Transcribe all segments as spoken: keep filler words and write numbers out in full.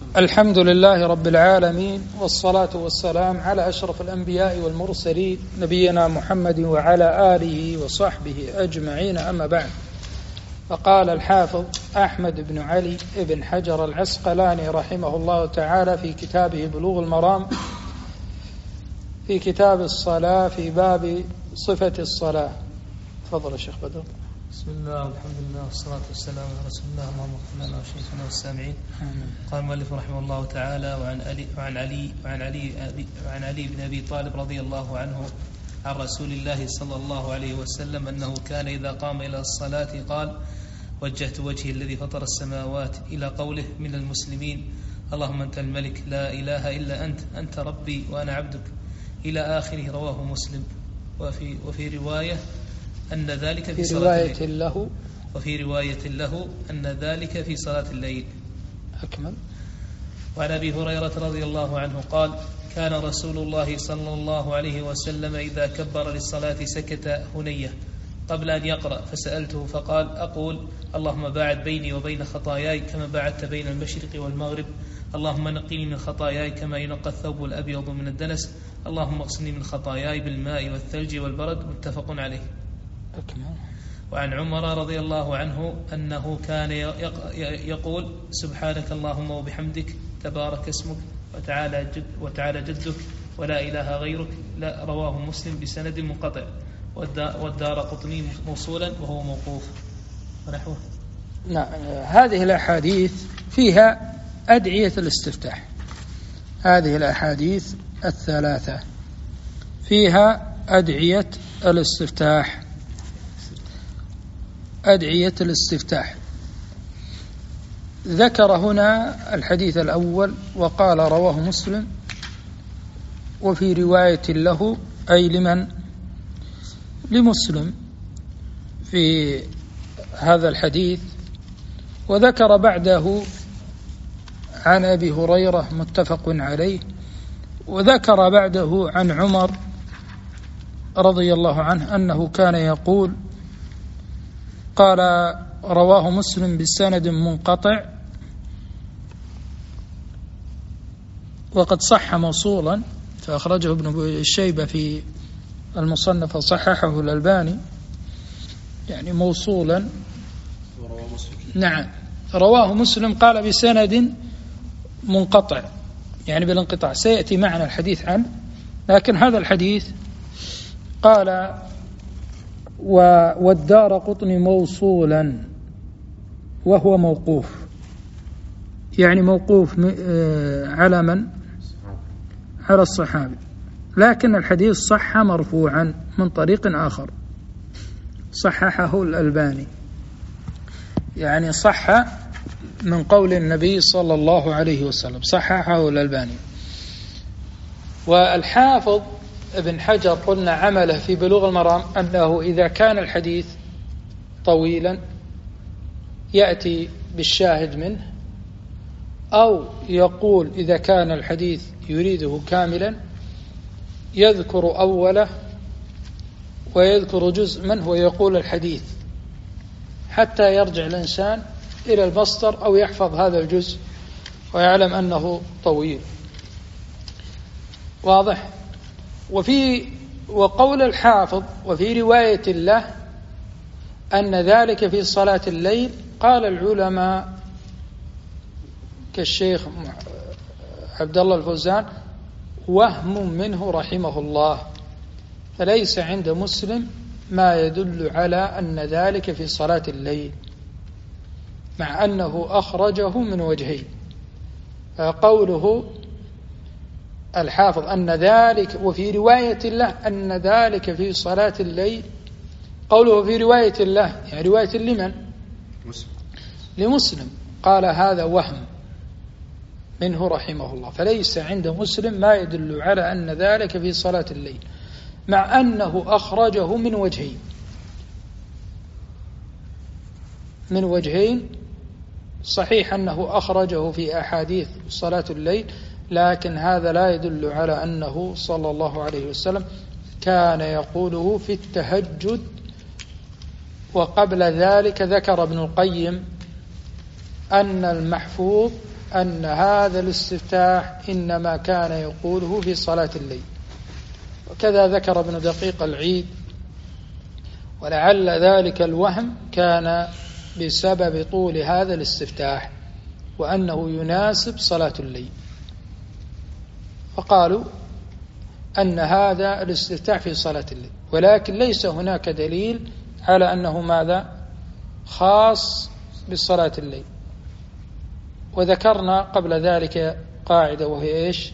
الحمد لله رب العالمين، والصلاة والسلام على أشرف الأنبياء والمرسلين نبينا محمد وعلى آله وصحبه أجمعين، أما بعد. فقال الحافظ أحمد بن علي بن حجر العسقلاني رحمه الله تعالى في كتابه بلوغ المرام في كتاب الصلاة في باب صفة الصلاة. تفضل يا شيخ بدر. بسم الله والحمد لله والصلاة والسلام على رسول الله، اللهم اغفر لنا وشيخنا والسامعين. قال المؤلف رحمه الله تعالى: وعن علي وعن علي وعن علي وعن علي بن أبي طالب رضي الله عنه عن رسول الله صلى الله عليه وسلم أنه كان إذا قام إلى الصلاة قال: وجهت وجهي الذي فطر السماوات، إلى قوله: من المسلمين، اللهم أنت الملك لا إله إلا أنت، أنت ربي وأنا عبدك، إلى آخره. رواه مسلم. وفي وفي رواية أن ذلك في, في صلاة رواية الليل. له وفي رواية له أن ذلك في صلاة الليل. أكمل. وعن أبي هريرة رضي الله عنه قال: كان رسول الله صلى الله عليه وسلم إذا كبر للصلاة سكت هنية قبل أن يقرأ، فسألته فقال: أقول: اللهم باعد بيني وبين خطاياي كما باعدت بين المشرق والمغرب، اللهم نقني من خطاياي كما ينقى الثوب الأبيض من الدنس، اللهم اغسلني من خطاياي بالماء والثلج والبرد. متفق عليه. وعن عمر رضي الله عنه أنه كان يقول: سبحانك اللهم وبحمدك، تبارك اسمك، وتعالى, جد وتعالى جدك، ولا إله غيرك. لا. رواه مسلم بسند منقطع، والدار قطني موصولا وهو موقوف ونحوه. نعم، هذه الأحاديث فيها أدعية الاستفتاح. هذه الأحاديث الثلاثة فيها أدعية الاستفتاح. أدعية الاستفتاح ذكر هنا الحديث الأول وقال: رواه مسلم، وفي رواية له، أي لمن؟ لمسلم في هذا الحديث. وذكر بعده عن أبي هريرة، متفق عليه. وذكر بعده عن عمر رضي الله عنه أنه كان يقول، قال: رواه مسلم بسند منقطع، وقد صح موصولا، فأخرجه ابن الشيبة في المصنف وصححه الألباني، يعني موصولا. نعم، رواه مسلم قال بسند منقطع، يعني بالانقطاع، سيأتي معنا الحديث عنه. لكن هذا الحديث قال: والدار قطني موصولا، وهو موقوف، يعني موقوف على من؟ على الصحابي. لكن الحديث صح مرفوعا من طريق آخر، صححه الألباني، يعني صح من قول النبي صلى الله عليه وسلم، صححه الألباني. والحافظ ابن حجر قلنا عمله في بلوغ المرام أنه إذا كان الحديث طويلا يأتي بالشاهد منه، أو يقول إذا كان الحديث يريده كاملا يذكر أوله ويذكر جزء منه ويقول الحديث، حتى يرجع الإنسان إلى المصدر أو يحفظ هذا الجزء ويعلم أنه طويل. واضح؟ وفي وقول الحافظ: وفي رواية له أن ذلك في صلاة الليل، قال العلماء كالشيخ عبد الله الفوزان: وهم منه رحمه الله، فليس عند مسلم ما يدل على أن ذلك في صلاة الليل، مع أنه أخرجه من وجهين. قوله الحافظ أن ذلك وفي رواية الله أن ذلك في صلاة الليل، قوله في رواية الله يعني رواية لمن؟ مسلم. لمسلم. قال: هذا وهم منه رحمه الله، فليس عند مسلم ما يدل على أن ذلك في صلاة الليل، مع أنه أخرجه من وجهين من وجهين صحيح أنه أخرجه في أحاديث صلاة الليل، لكن هذا لا يدل على أنه صلى الله عليه وسلم كان يقوله في التهجد. وقبل ذلك ذكر ابن القيم أن المحفوظ أن هذا الاستفتاح إنما كان يقوله في صلاة الليل. وكذا ذكر ابن دقيق العيد، ولعل ذلك الوهم كان بسبب طول هذا الاستفتاح وأنه يناسب صلاة الليل، فقالوا أن هذا الاستفتاح في صلاة الليل، ولكن ليس هناك دليل على أنه ماذا خاص بصلاة الليل. وذكرنا قبل ذلك قاعدة وهي إيش؟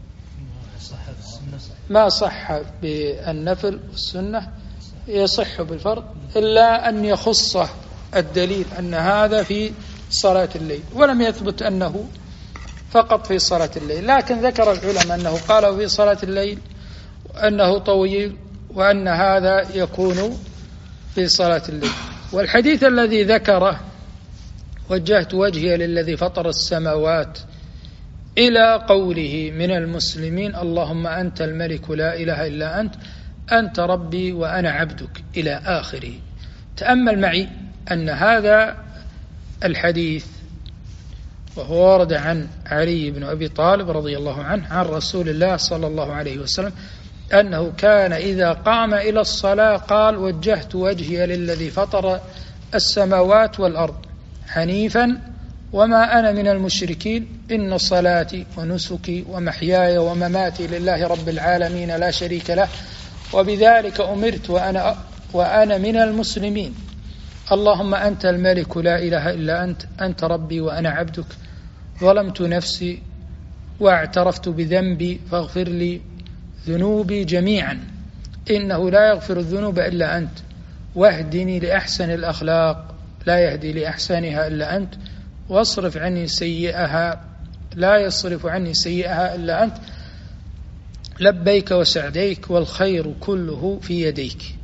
ما صح بالنفل والسنة يصح بالفرض إلا أن يخصه الدليل أن هذا في صلاة الليل، ولم يثبت أنه فقط في صلاة الليل. لكن ذكر العلماء أنه قالوا في صلاة الليل أنه طويل، وأن هذا يكون في صلاة الليل. والحديث الذي ذكره وجهت وجهي للذي فطر السماوات إلى قوله من المسلمين اللهم أنت الملك لا إله إلا أنت أنت ربي وأنا عبدك إلى آخره. تأمل معي أن هذا الحديث وهو ورد عن علي بن أبي طالب رضي الله عنه عن رسول الله صلى الله عليه وسلم أنه كان إذا قام إلى الصلاة قال وجهت وجهي للذي فطر السماوات والأرض حنيفا وما أنا من المشركين إن صلاتي ونسكي ومحياي ومماتي لله رب العالمين لا شريك له وبذلك أمرت وأنا, وأنا من المسلمين اللهم أنت الملك لا إله إلا أنت أنت ربي وأنا عبدك ظلمت نفسي واعترفت بذنبي فاغفر لي ذنوبي جميعا إنه لا يغفر الذنوب إلا أنت واهدني لأحسن الأخلاق لا يهدي لأحسنها إلا أنت واصرف عني سيئها لا يصرف عني سيئها إلا أنت لبيك وسعديك والخير كله في يديك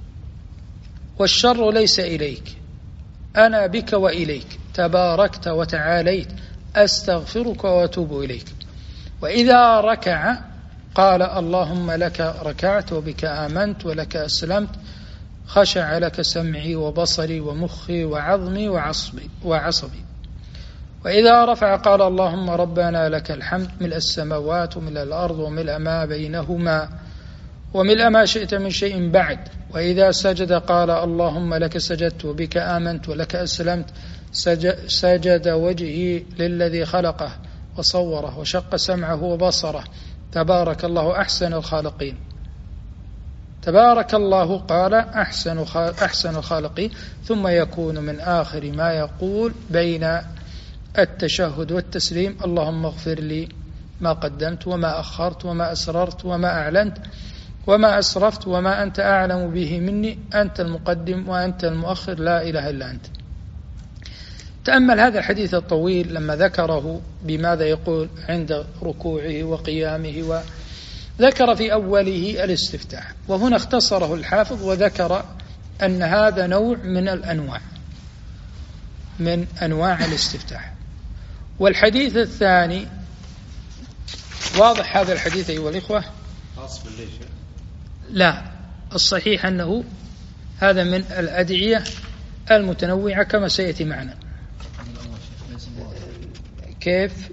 والشر ليس إليك أنا بك وإليك تباركت وتعاليت أستغفرك وأتوب إليك. وإذا ركع قال اللهم لك ركعت وبك آمنت ولك أسلمت خشع لك سمعي وبصري ومخي وعظمي وعصبي, وعصبي. وإذا رفع قال اللهم ربنا لك الحمد ملء السماوات وملء الأرض وملء ما بينهما وملء ما شئت من شيء بعد. وإذا سجد قال اللهم لك سجدت وبك آمنت ولك أسلمت سجد وجهي للذي خلقه وصوره وشق سمعه وبصره تبارك الله أحسن الخالقين. تبارك الله قال أحسن أحسن الخالقين ثم يكون من آخر ما يقول بين التشهد والتسليم اللهم اغفر لي ما قدمت وما أخرت وما أسررت وما أعلنت وما أسرفت وما أنت أعلم به مني أنت المقدم وأنت المؤخر لا إله إلا أنت. تأمل هذا الحديث الطويل لما ذكره بماذا يقول عند ركوعه وقيامه، وذكر في أوله الاستفتاح، وهنا اختصره الحافظ وذكر أن هذا نوع من الأنواع من أنواع الاستفتاح. والحديث الثاني واضح هذا الحديث أيها الإخوة لا الصحيح أنه هذا من الأدعية المتنوعة كما سيأتي معنا. كيف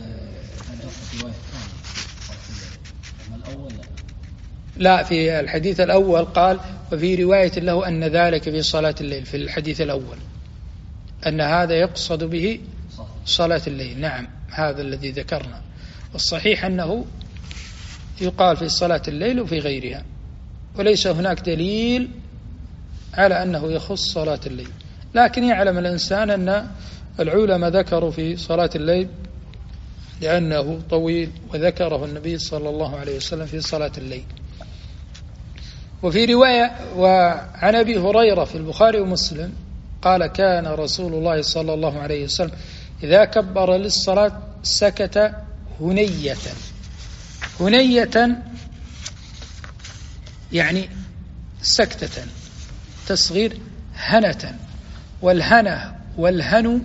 لا في الحديث الأول قال وفي رواية له أن ذلك في صلاة الليل في الحديث الأول أن هذا يقصد به صلاة الليل. نعم هذا الذي ذكرنا. والصحيح أنه يقال في صلاة الليل وفي غيرها، وليس هناك دليل على أنه يخص صلاة الليل. لكن يعلم الإنسان أن العلماء ذكروا في صلاة الليل لأنه طويل وذكره النبي صلى الله عليه وسلم في صلاة الليل. وفي رواية وعن أبي هريرة في البخاري ومسلم قال كان رسول الله صلى الله عليه وسلم إذا كبر للصلاة سكت هنية. هنية يعني سكتة تصغير هنة، والهنة والهن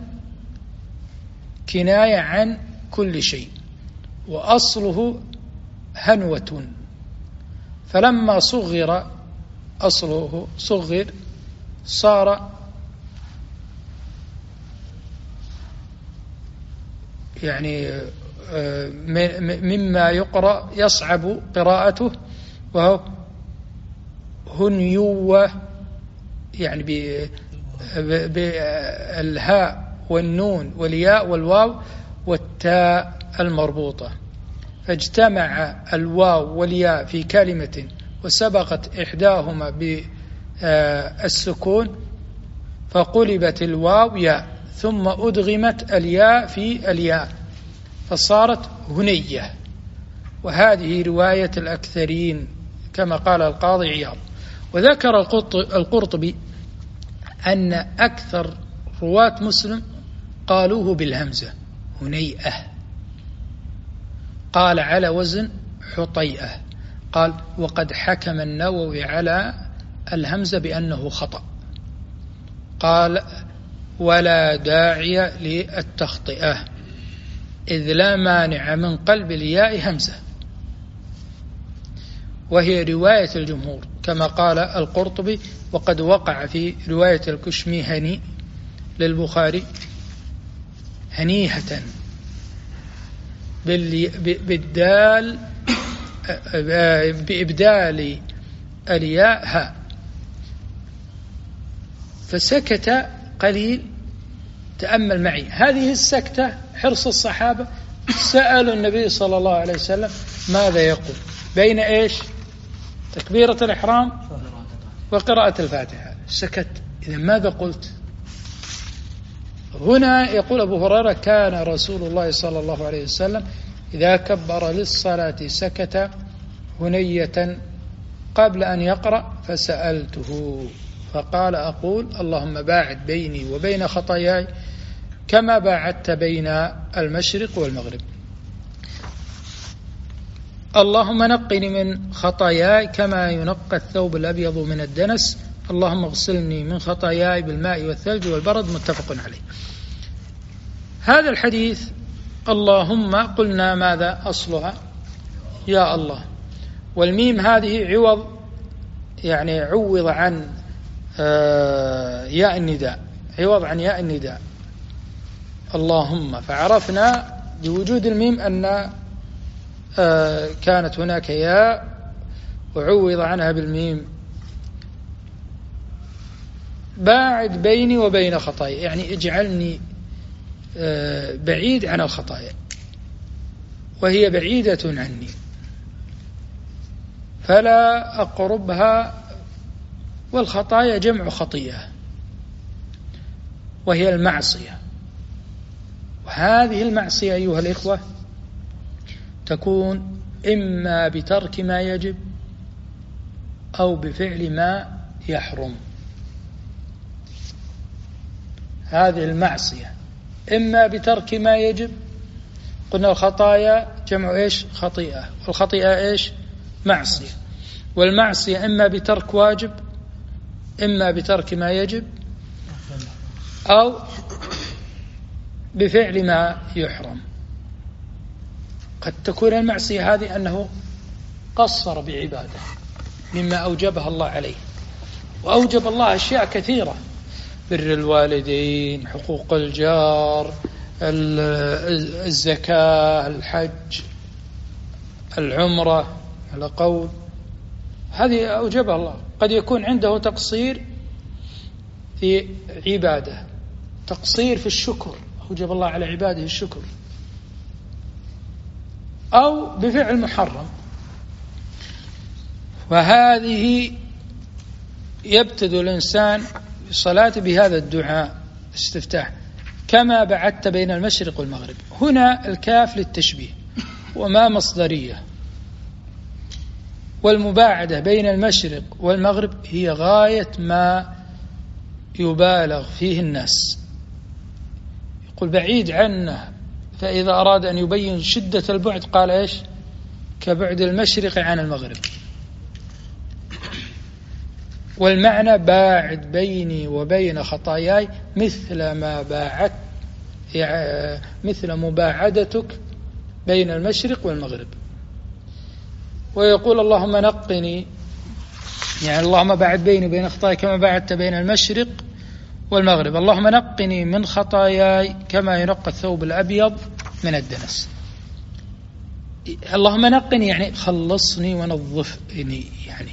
كناية عن كل شيء وأصله هنوة، فلما صغر أصله صغر صار يعني مما يقرأ يصعب قراءته، وهو هنيوة، يعني بالهاء والنون والياء والواو والتاء المربوطة، فاجتمع الواو والياء في كلمة وسبقت إحداهما بالسكون فقلبت الواو ياء ثم أدغمت الياء في الياء فصارت هنية. وهذه رواية الأكثرين كما قال القاضي عياض. وذكر القرطبي أن أكثر رواة مسلم قالوه بالهمزة هنيئة، قال على وزن حطيئة. قال وقد حكم النووي على الهمزة بأنه خطأ، قال ولا داعي للتخطئة إذ لا مانع من قلب الياء همزة، وهي رواية الجمهور كما قال القرطبي. وقد وقع في رواية الكشميهني للبخاري هنيهة بالدال بإبدال الياء ها، فسكت قليل. تأمل معي هذه السكتة، حرص الصحابة، سألوا النبي صلى الله عليه وسلم ماذا يقول بين إيش تكبيرة الإحرام وقراءة الفاتحة، سكت. إذا ماذا قلت؟ هنا يقول أبو هريرة كان رسول الله صلى الله عليه وسلم إذا كبر للصلاة سكت هنية قبل أن يقرأ، فسألته فقال أقول اللهم باعد بيني وبين خطاياي كما باعدت بين المشرق والمغرب. اللهم نقني من خطاياي كما ينقى الثوب الأبيض من الدنس، اللهم اغسلني من خطاياي بالماء والثلج والبرد. متفق عليه. هذا الحديث اللهم قلنا ماذا أصلها؟ يا الله. والميم هذه عوض، يعني عوض عن ياء النداء، عوض عن ياء النداء اللهم. فعرفنا بوجود الميم أن كانت هناك ياء وعوض عنها بالميم. باعد بيني وبين خطايا، يعني اجعلني بعيد عن الخطايا وهي بعيدة عني فلا أقربها. والخطايا جمع خطيئة وهي المعصية، وهذه المعصية أيها الإخوة تكون إما بترك ما يجب أو بفعل ما يحرم. هذه المعصية إما بترك ما يجب، قلنا الخطايا جمع إيش؟ خطيئة، والخطيئة إيش؟ معصية. والمعصية إما بترك واجب، إما بترك ما يجب، أو بفعل ما يحرم. قد تكون المعصية هذه أنه قصر بعبادة مما أوجبها الله عليه، وأوجب الله أشياء كثيرة: بر الوالدين، حقوق الجار، الزكاة، الحج، العمرة على قول، هذه أوجبها الله. قد يكون عنده تقصير في عبادة، تقصير في الشكر، أوجب الله على عباده الشكر، أو بفعل محرم. وهذه يبتدئ الإنسان بالصلاة بهذا الدعاء استفتاح: كما بعدت بين المشرق والمغرب. هنا الكاف للتشبيه وما مصدرية، والمباعدة بين المشرق والمغرب هي غاية ما يبالغ فيه الناس. يقول بعيد عنه، فإذا أراد أن يبين شدة البعد قال إيش؟ كبعد المشرق عن المغرب. والمعنى باعد بيني وبين خطاياي مثل ما باعدت، يعني مثل مباعدتك بين المشرق والمغرب. ويقول اللهم نقني، يعني اللهم باعد بيني وبين خطاياي كما باعدت بين المشرق والمغرب. اللهم نقني من خطاياي كما ينقى الثوب الأبيض من الدنس. اللهم نقني يعني خلصني ونظفني يعني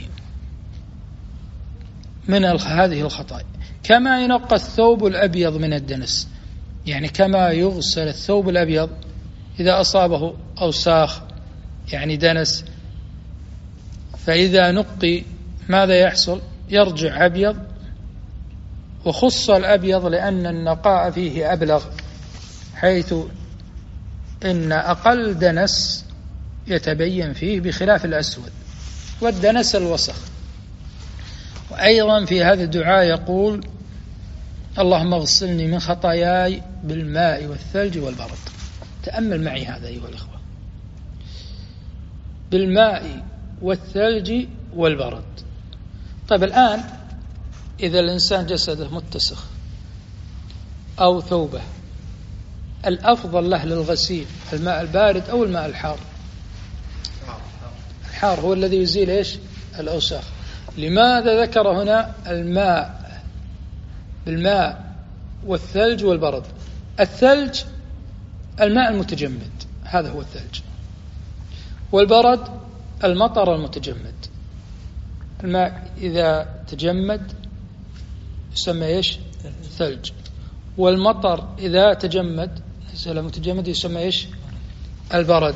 من هذه الخطايا، كما ينقى الثوب الأبيض من الدنس، يعني كما يغسل الثوب الأبيض إذا أصابه أوساخ يعني دنس، فإذا نقي ماذا يحصل؟ يرجع أبيض. وخص الأبيض لأن النقاء فيه أبلغ، حيث إن أقل دنس يتبين فيه بخلاف الأسود، والدنس الوسخ. وأيضا في هذا الدعاء يقول اللهم اغسلني من خطاياي بالماء والثلج والبرد. تأمل معي هذا أيها الأخوة، بالماء والثلج والبرد. طيب الآن إذا الإنسان جسده متسخ أو ثوبه، الأفضل له للغسيل الماء البارد أو الماء الحار؟ الحار هو الذي يزيل إيش؟ الأوساخ. لماذا ذكر هنا الماء بالماء والثلج والبرد؟ الثلج الماء المتجمد، هذا هو الثلج، والبرد المطر المتجمد. الماء إذا تجمد يسمى إيش؟ ثلج. والمطر إذا تجمد متجمد يسمى إيش؟ البرد.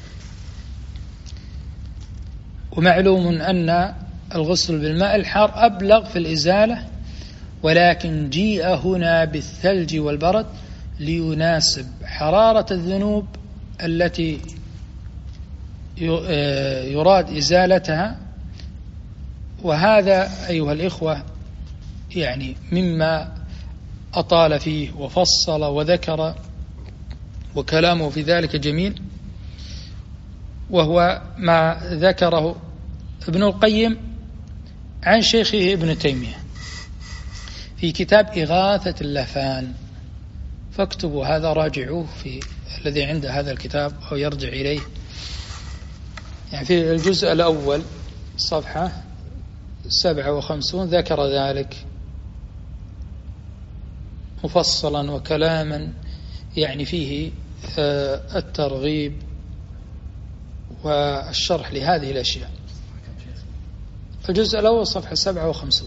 ومعلوم أن الغسل بالماء الحار أبلغ في الإزالة، ولكن جيء هنا بالثلج والبرد ليناسب حرارة الذنوب التي يراد إزالتها. وهذا أيها الإخوة يعني مما أطال فيه وفصل وذكر، وكلامه في ذلك جميل، وهو ما ذكره ابن القيم عن شيخه ابن تيمية في كتاب إغاثة اللهفان. فاكتبوا هذا، راجعوه في الذي عنده هذا الكتاب أو يرجع إليه، يعني في الجزء الأول صفحة سبعة وخمسون ذكر ذلك مفصلا وكلاما يعني فيه الترغيب والشرح لهذه الأشياء. الجزء الأول صفحة سبعة وخمسون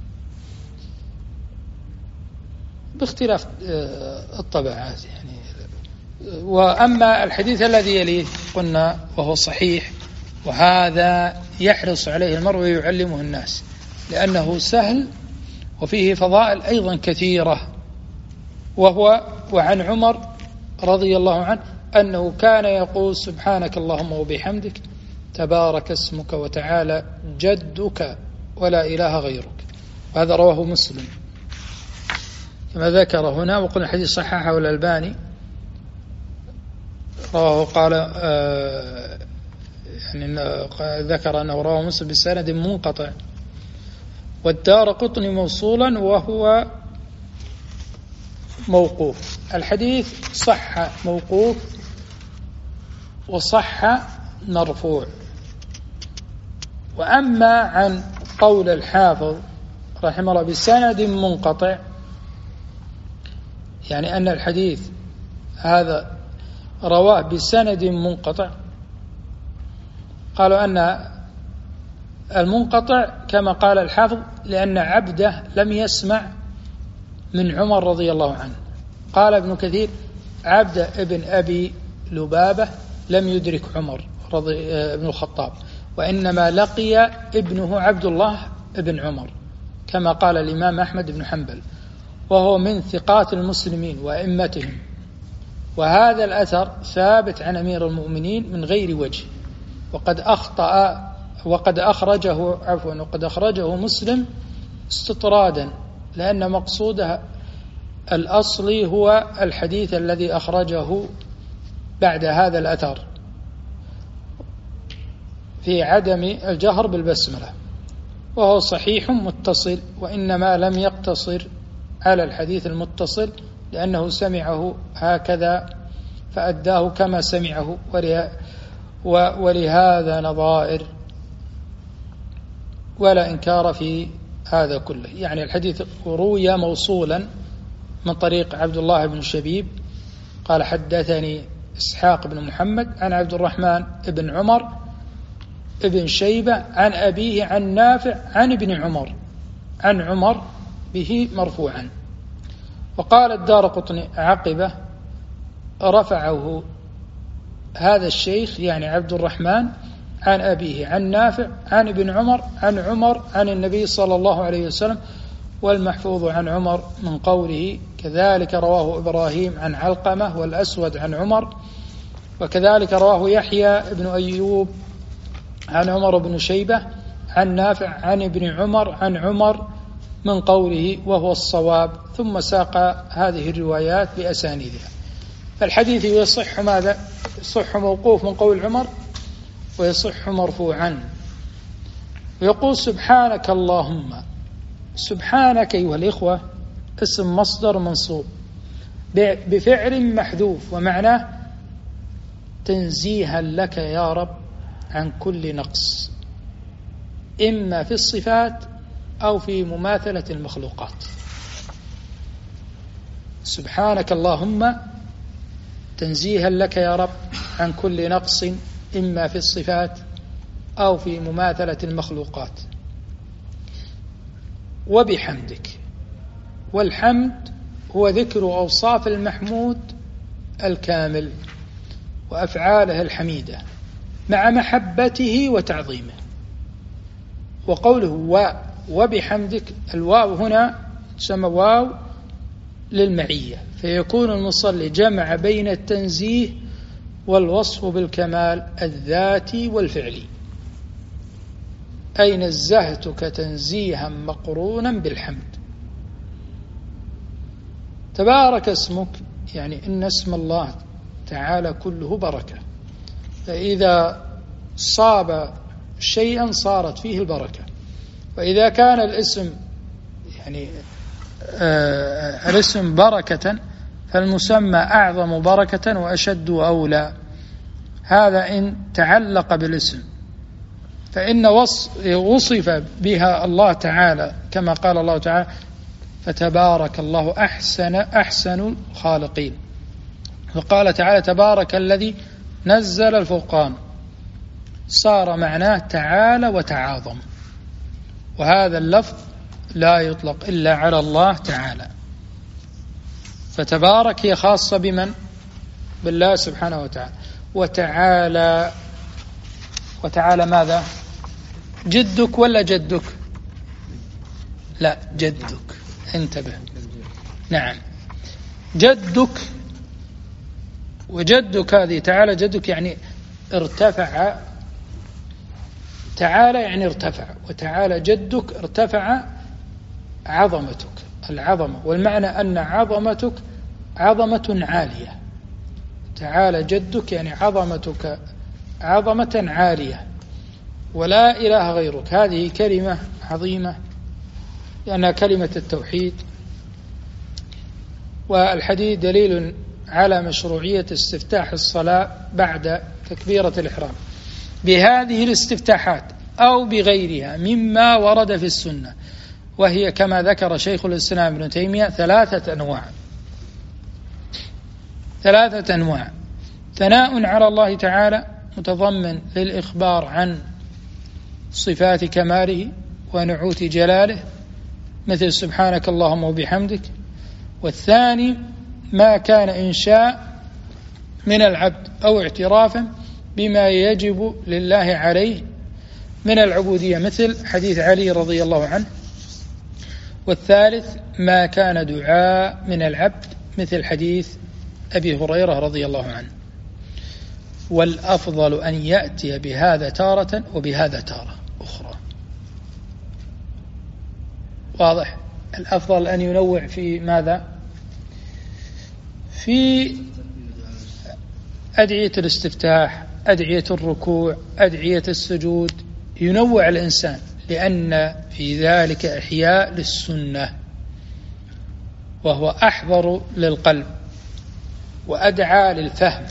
باختلاف الطبعات يعني. وأما الحديث الذي يليه قلنا وهو صحيح، وهذا يحرص عليه المرء ويعلمه الناس لأنه سهل وفيه فضائل أيضا كثيرة. وهو وعن عمر رضي الله عنه أنه كان يقول سبحانك اللهم وبحمدك تبارك اسمك وتعالى جدك ولا إله غيرك. وهذا رواه مسلم كما ذكر هنا. وقلنا الحديث صححه الألباني، رواه قال آه يعني ذكر أنه رواه مسلم بسند منقطع، والدارقطني موصولا وهو موقوف. الحديث صح موقوف وصح مرفوع. وأما عن قول الحافظ رحمه الله بسند منقطع، يعني أن الحديث هذا رواه بسند منقطع، قالوا أن المنقطع كما قال الحافظ لأن عبده لم يسمع من عمر رضي الله عنه. قال ابن كثير عبده ابن أبي لبابة لم يدرك عمر رضي ابن الخطاب، وإنما لقي ابنه عبد الله ابن عمر كما قال الإمام أحمد بن حنبل، وهو من ثقات المسلمين وأئمتهم. وهذا الأثر ثابت عن أمير المؤمنين من غير وجه، وقد أخطأ وقد أخرجه عفوا وقد أخرجه مسلم استطرادا، لأن مقصوده الأصلي هو الحديث الذي أخرجه بعد هذا الأثر في عدم الجهر بالبسملة، وهو صحيح متصل، وإنما لم يقتصر على الحديث المتصل لأنه سمعه هكذا فأداه كما سمعه، ولهذا نظائر ولا إنكار في هذا كله. يعني الحديث روي موصولا من طريق عبد الله بن شبيب قال حدثني إسحاق بن محمد عن عبد الرحمن بن عمر ابن شيبة عن أبيه عن نافع عن ابن عمر عن عمر به مرفوعا. وقال الدارقطني عقبه رفعه هذا الشيخ يعني عبد الرحمن عن أبيه عن نافع عن ابن عمر عن عمر عن النبي صلى الله عليه وسلم، والمحفوظ عن عمر من قوله. كذلك رواه إبراهيم عن علقمة والأسود عن عمر، وكذلك رواه يحيى بن أيوب عن عمر بن شيبة عن نافع عن ابن عمر عن عمر من قوله وهو الصواب، ثم ساق هذه الروايات بأسانيدها. فالحديث يصح ماذا؟ يصح موقوف من قول عمر ويصح مرفوعا. ويقول سبحانك اللهم. سبحانك أيها الإخوة اسم مصدر منصوب بفعل محذوف، ومعناه تنزيها لك يا رب عن كل نقص، إما في الصفات أو في مماثلة المخلوقات. سبحانك اللهم تنزيها لك يا رب عن كل نقص، إما في الصفات أو في مماثلة المخلوقات. وبحمدك. والحمد هو ذكر أوصاف المحمود الكامل وأفعاله الحميدة مع محبته وتعظيمه. وقوله و وبحمدك، الواو هنا تسمى واو للمعية، فيكون المصلي جمع بين التنزيه والوصف بالكمال الذاتي والفعلي، أي نزهتك تنزيها مقرونا بالحمد. تبارك اسمك، يعني إن اسم الله تعالى كله بركة، فإذا صاب شيئا صارت فيه البركة. وإذا كان الاسم يعني آه الاسم بركة فالمسمى أعظم بركة وأشد أولى. هذا إن تعلق بالاسم، فإن وصف بها الله تعالى كما قال الله تعالى فتبارك الله أحسن أحسن الخالقين. وقال تعالى تبارك الذي نزل الفرقان، صار معناه تعالى وتعاظم، وهذا اللفظ لا يطلق إلا على الله تعالى. فتبارك هي خاصة بمن؟ بالله سبحانه وتعالى. وتعالى وتعالى ماذا؟ جدك ولا جدك؟ لا، جدك، انتبه. نعم، جدك. وجدك هذه تعالى جدك يعني ارتفع، تعالى يعني ارتفع، وتعالى جدك ارتفع عظمتك، العظمة، والمعنى أن عظمتك عظمة عالية. تعالى جدك يعني عظمتك عظمة عالية ولا إله غيرك. هذه كلمة عظيمة لأنها كلمة التوحيد. والحديث دليل على مشروعية استفتاح الصلاة بعد تكبيرة الإحرام بهذه الاستفتاحات أو بغيرها مما ورد في السنة، وهي كما ذكر شيخ الإسلام ابن تيمية ثلاثة أنواع ثلاثة أنواع ثناء على الله تعالى متضمن للإخبار عن صفات كماله ونعوت جلاله مثل سبحانك اللهم وبحمدك. والثاني ما كان إنشاء من العبد أو اعترافا بما يجب لله عليه من العبودية مثل حديث علي رضي الله عنه. والثالث ما كان دعاء من العبد مثل حديث أبي هريرة رضي الله عنه. والأفضل أن يأتي بهذا تارة وبهذا تارة أخرى. واضح؟ الأفضل أن ينوع في ماذا؟ في أدعية الاستفتاح، أدعية الركوع، أدعية السجود، ينوع الإنسان، لأن في ذلك إحياء للسنة، وهو أحضر للقلب وأدعى للفهم،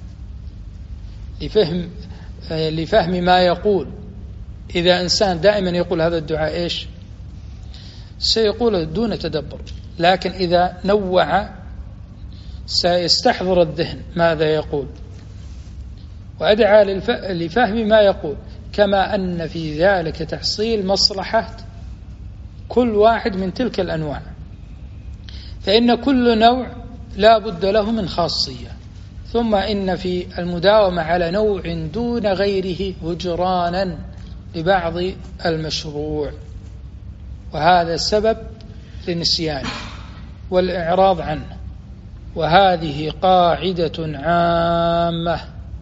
لفهم لفهم ما يقول. إذا إنسان دائما يقول هذا الدعاء إيش؟ سيقول دون تدبر. لكن إذا نوع سيستحضر الذهن ماذا يقول وأدعى لفهم ما يقول، كما أن في ذلك تحصيل مصلحة كل واحد من تلك الأنواع، فإن كل نوع لا بد له من خاصية. ثم إن في المداومة على نوع دون غيره هجرانا لبعض المشروع، وهذا السبب لنسيانه والإعراض عنه. وهذه قاعدة عامة،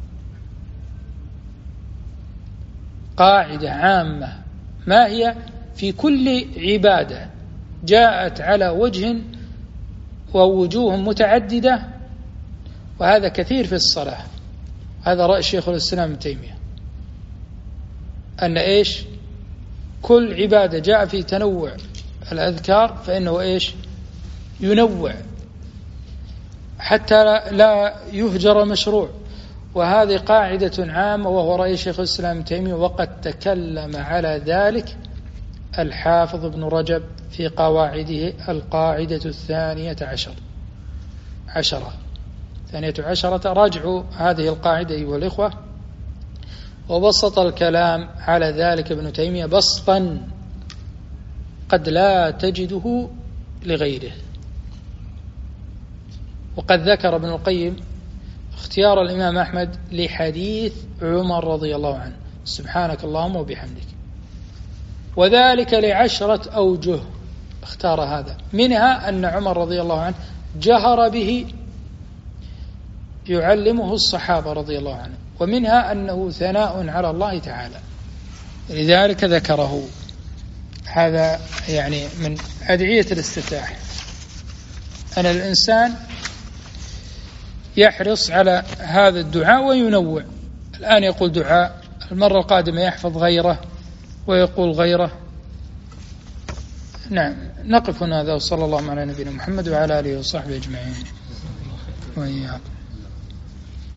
قاعدة عامة، ما هي؟ في كل عبادة جاءت على وجه ووجوه متعددة، وهذا كثير في الصلاة. هذا رأي شيخ الإسلام ابن تيمية، أن إيش؟ كل عبادة جاء في تنوع الأذكار فإنه إيش؟ ينوع حتى لا يهجر مشروع. وهذه قاعدة عامة، وهو رأي شيخ الإسلام ابن تيمية، وقد تكلم على ذلك الحافظ ابن رجب في قواعده القاعدة الثانية عشر عشرة ثانية عشرة. راجعوا هذه القاعدة أيها الإخوة. وبسط الكلام على ذلك ابن تيمية بسطا قد لا تجده لغيره. وقد ذكر ابن القيم اختيار الإمام أحمد لحديث عمر رضي الله عنه سبحانك اللهم وبحمدك، وذلك لعشرة أوجه اختار هذا، منها أن عمر رضي الله عنه جهر به يعلمه الصحابة رضي الله عنه، ومنها أنه ثناء على الله تعالى، لذلك ذكره. هذا يعني من أدعية الاستفتاح، أن الإنسان يحرص على هذا الدعاء وينوع. الآن يقول دعاء، المرة القادمة يحفظ غيره ويقول غيره. نعم، نقف هنا. هذا وصلى الله على نبينا محمد وعلى آله وصحبه أجمعين وإياكم.